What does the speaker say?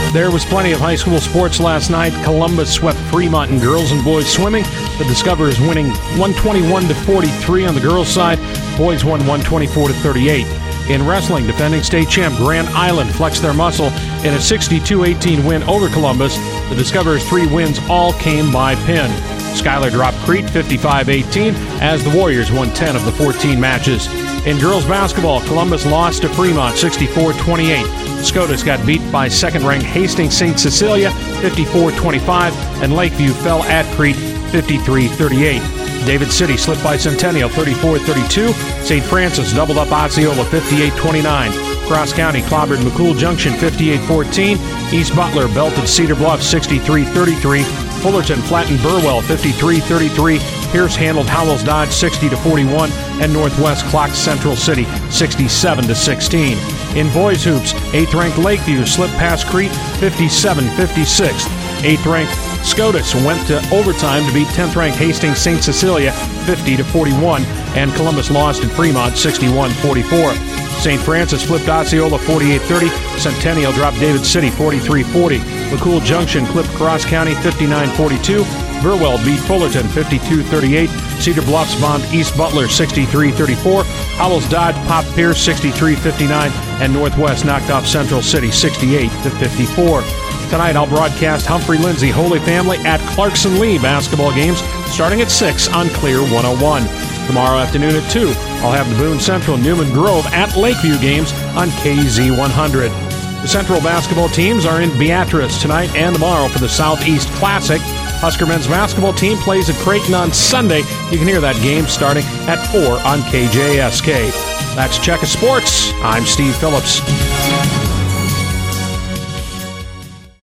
There was plenty of high school sports last night. Columbus swept Fremont in girls and boys swimming. The Discoverers winning 121-43 on the girls' side. Boys won 124-38. In wrestling, defending state champ Grand Island flexed their muscle in a 62-18 win over Columbus. The Discoverers' 3 wins all came by pin. Schuyler dropped Crete 55-18 as the Warriors won 10 of the 14 matches. In girls basketball, Columbus lost to Fremont 64-28. Scotus got beat by second-ranked Hastings St. Cecilia 54-25, and Lakeview fell at Crete 53-38. David City slipped by Centennial 34-32. St. Francis doubled up Osceola 58-29. Cross County clobbered McCool Junction 58-14. East Butler belted Cedar Bluff 63-33. Fullerton flattened Burwell 53-33. Pierce handled Howells Dodge 60-41, and Northwest clocked Central City 67-16. In boys hoops, 8th-ranked Lakeview slipped past Crete 57-56. 8th-ranked Scotus went to overtime to beat 10th-ranked Hastings St. Cecilia 50-41, and Columbus lost at Fremont 61-44. St. Francis flipped Osceola 48-30. Centennial dropped David City 43-40. McCool Junction clipped Cross County 59-42. Burwell beat Fullerton 52-38. Cedar Bluffs bombed East Butler 63-34. Howells Dodge popped Pierce 63-59. And Northwest knocked off Central City 68-54. Tonight I'll broadcast Humphrey Lindsay Holy Family at Clarkson Lee basketball games starting at 6 on Clear 101. Tomorrow afternoon at 2, I'll have the Boone Central Newman Grove at Lakeview games on KZ 100. The Central basketball teams are in Beatrice tonight and tomorrow for the Southeast Classic. Husker men's basketball team plays at Creighton on Sunday. You can hear that game starting at 4 on KJSK. That's Check of Sports. I'm Steve Phillips.